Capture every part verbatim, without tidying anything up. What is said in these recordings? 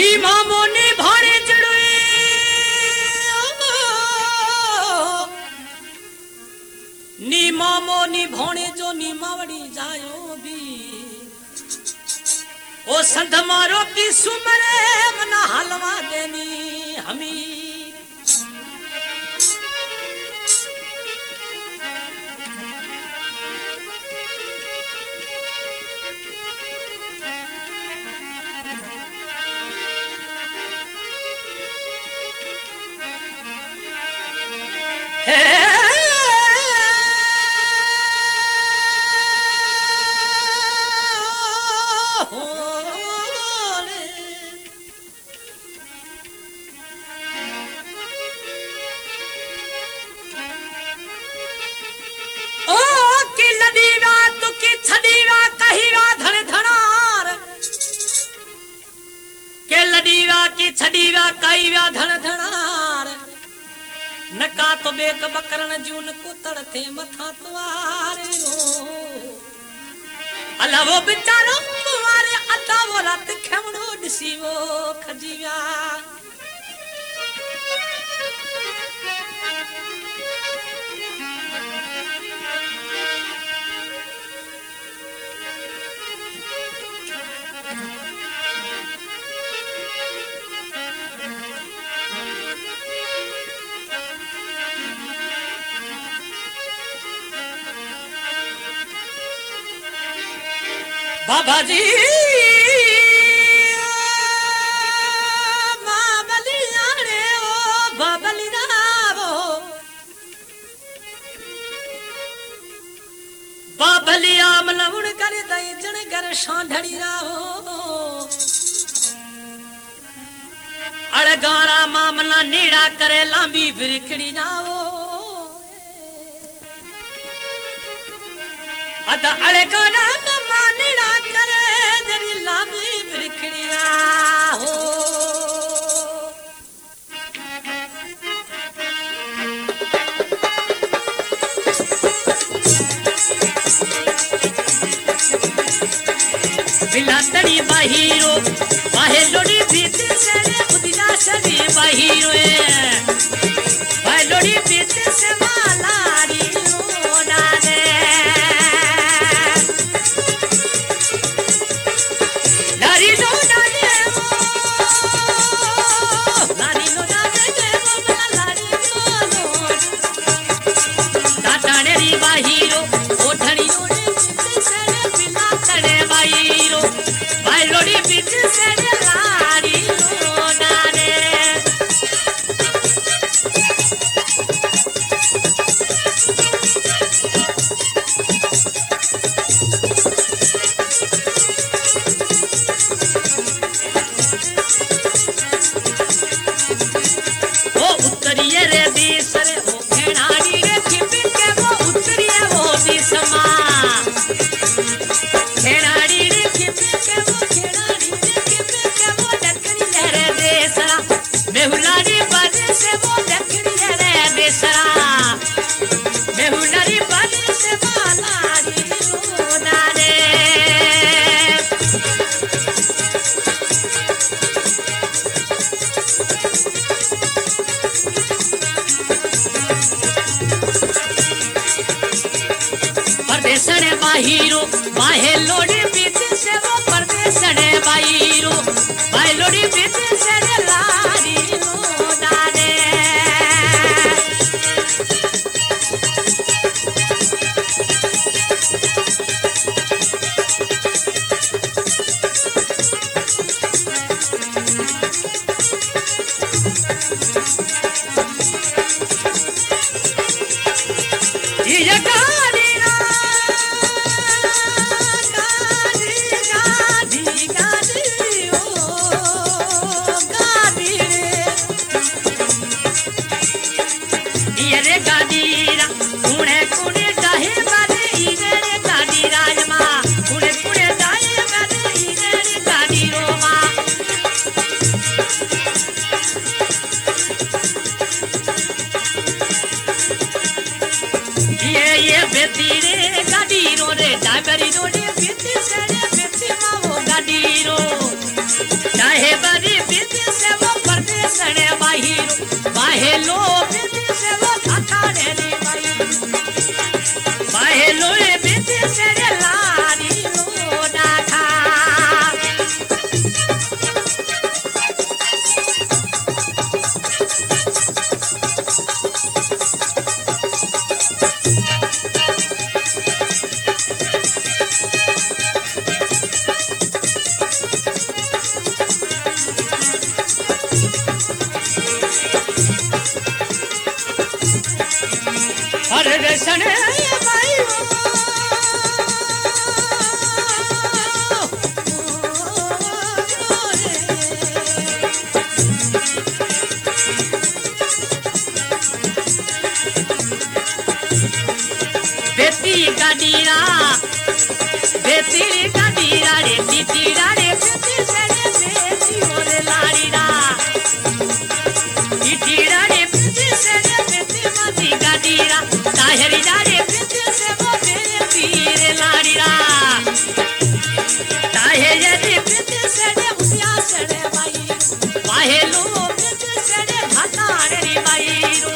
नी मामो नी भारे जड़ुए नी मामो नी भोणे जो नी मावड़ी जायो भी ओ संध मारो की सुमरे मना हलवा देनी हमी छड़ीवा काईवा धन धनार नका तो बेक बकरन जून को तड़थे मथा तुआरे अला वो बेचारो तुम्हारे अता वो रात खेवणो दिसी वो खजीवा बाबा जी बाबलिया रे ओ बाबलिया वो बाबलिया मलवुण करे दई जण घर सांढड़ी राहो अड़गारा मामला नीड़ा करे लांबी बिरखड़ी जाओ अदा अड़गारा नीड़ा करे जरी लांबी बिरखड़िया हो बिलातड़ी बाहिरो बाहे लोड़ी भीतर से उदिया सदी बाहिरो बाहे लोड़ी भीतर से मालारी लोड़ा दे लारी लोड़ा दे लारी लोड़ा दे लारी लोड़ा दादानेरी बाहिरो ओठड़ी लोड़ी भीतर से बिलातड़े बाहिरो बाहे लोड़ी भीतर से लारी लोड़ा दे बाहिरो बाहे लोड़ी बीच से वो परदेसड़े बाहिरो बाहे लोड़ी बीच से लारी लोड़ा दे ये गाड़ी बेतीरे गाडीरो रे डाबरी रोडे बेती सरे बेती मावो गाडीरो चाहे बरी बाहेलो बिंदी से वो थकाने रे भाई बाहेलो बिंदी से रे लारी लो डाका अरे सने भाई बेटी गाडीरा बेटी गाडीरा रे टीटीरा रे बेटी से रे बेटी और लाडीरा टीटीरा रे बेटी से रे बेटी माती गाडीरा ताहरी रे बेटी से वो मेरे पीर लाडीरा ताहरी रे बेटी से रे उसिया से रे भाई बाहेलो बेटी से रे भातारे रे भाई रो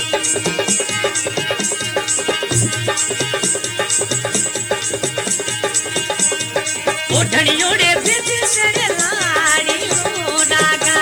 ओढ़नियों रे बेटी से रे लाड़ी लो डाका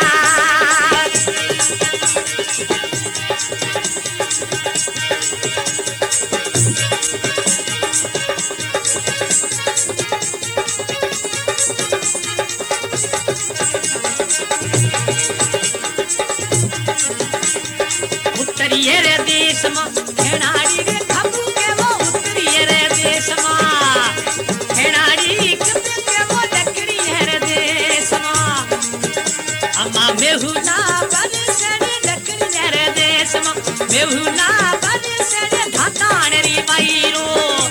उत्तरीय रे देश में खेनाड़ी रे खबू के वो उत्तरीय रे देश में खेनाड़ी खबू के वो लकड़ी है रे देश में अम्मा मेहुना बन से रे लकड़ी है रे देश में मेहुना बन से रे धातान रे बाईरो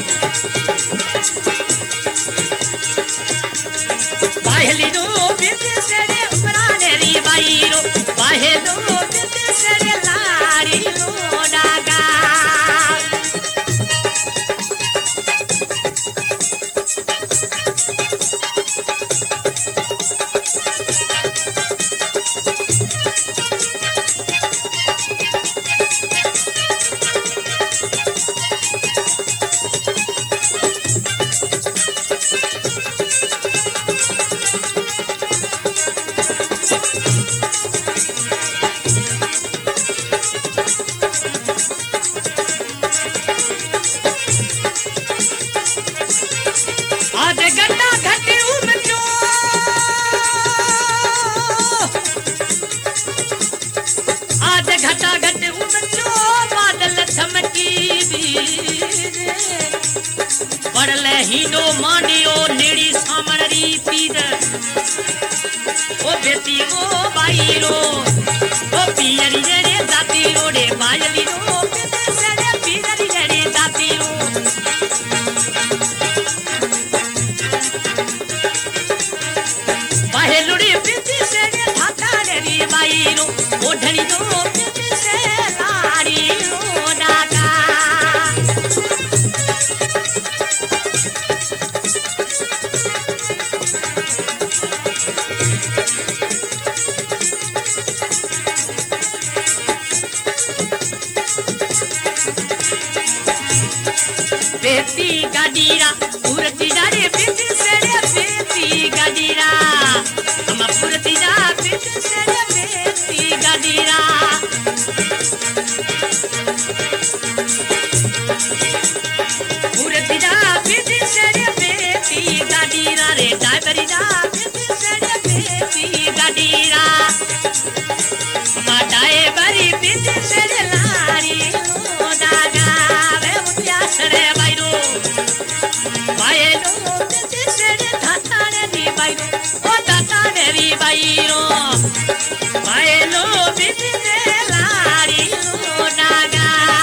बाहेली रो बिंद से रे उमराने रे बाईरो बाहेलो बिंद से रे लाड़ी लो डागा आज गड्ढा घटे उमचो आज घटा घटे उमचो बादल चमकी पड़ले हीनो मांडियो नेड़ी सामण री पीर ओ बेटी ओ बाईरो ओ पियरी रे दाती रोडे बायली रो बेटे से रे पियरी रे दाती रो बाहेलुड़ी बिंदी से रे धाताने रे बाईरो ओढ़नी रो बिंदी से लाड़ी रो डाका बेटी गाडीरा पूरती जा रे बिंदी से रे बेटी गाडीरा हम पूरती जा बिंदी से रे बेटी गाडीरा पूरती जा बिंदी से रे बेटी गाडीरा रे ड्राइवरी जा बिंदी से रे बेटी गाडीरा माटाए बरी बिंदी से रे लाड़ी लो डागा वे उठिया सरे बाईरो बाहेलो बिंदी से रे धाताने रे बाईरो ओ धाताने रे बाईरो बाहेलो बिंदी से लाड़ी लो डागा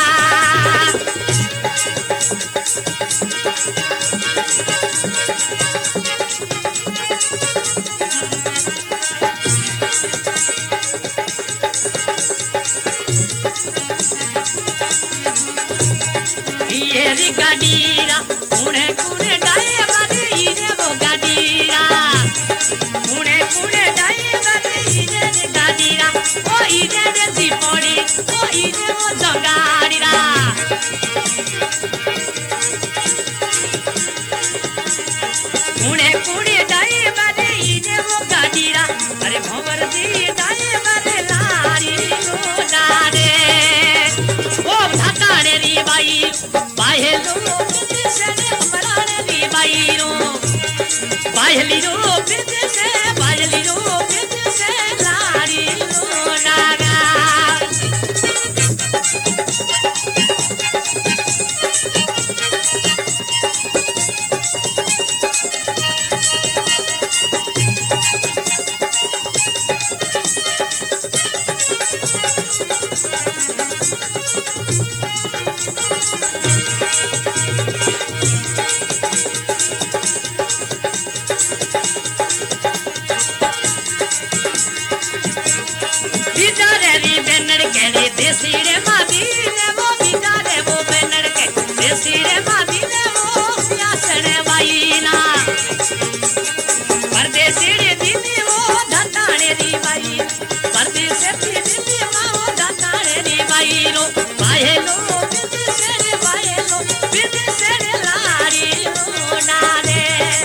ये गाडीरा कुणे कुणे डाए बादे इने वो गाडीरा कुणे कुणे डाए बादे इने गाडीरा ओ इने रे दीप ईने वो जंगाड़ी रा कुणे कुणे दाई बारे ईने वो गाड़ी रा अरे भंवर दी दाई बारे लारी लो नारे ओ धाताने री बाई बाहे लो से मराने री बाई रो बाहली रो बिद से बाहली रो बिद से लारी लो नागा देसी रे मादी ने वो बिका रे वो बनड़ के देसी रे मादी ने वो प्यासने बाई ना परदेसी रे दीदी वो धताने री बाई परदेसी रे दीदी वो धताने री बाई रो बाहे लो बिद से रे बाहे लो बिद से रे लारी लो नारे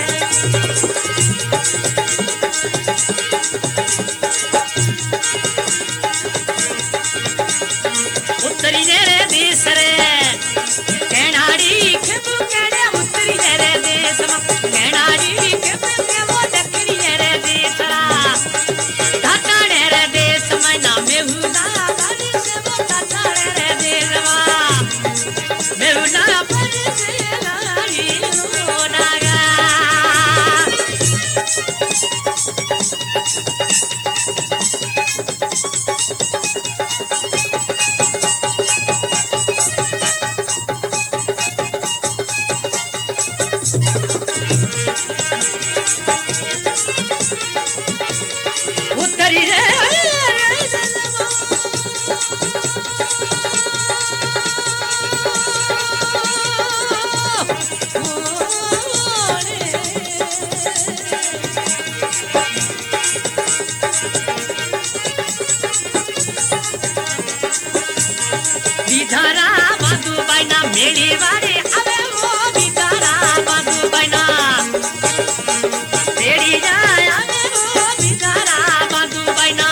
उत्तरी रे देश रे केनाड़ी खेबू केड़े उत्तरी रे देश में केनाड़ी खेबू के वो दक्षिणी रे देश रा धाताने रे देश में ना मेहुना बारी से वो धाताने रे देश में मेहुना बारी से लारी लो नागा उत्तरी रे बिधारा बांधू बाइना मेरी वारे अबे वो बिधारा बांधू बाइना तेरी जाए अबे वो बिधारा बांधू बाइना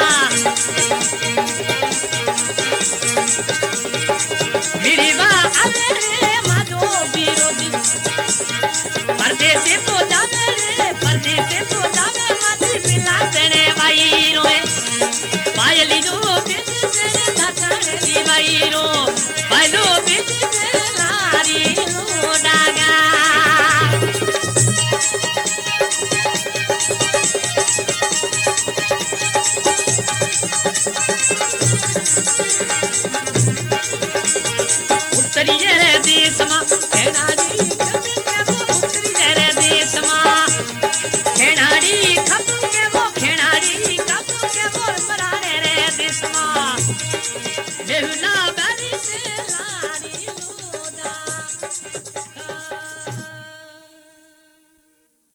मेरी बा अबे रे माधो बिरोधी परदेसी तो जावे रे परदेसी तो जावे माथी पिला देने बाई रोए पायली रो बिद से धाताने री बाई रो बालो बिद से लारी लो डागा उत्तरी रे देश में केनाड़ी खबू के वो उत्तरी रे देश में केनाड़ी खबू के वो केनाड़ी खबू के वो मराने रे देश में मेहुना बारी से लारी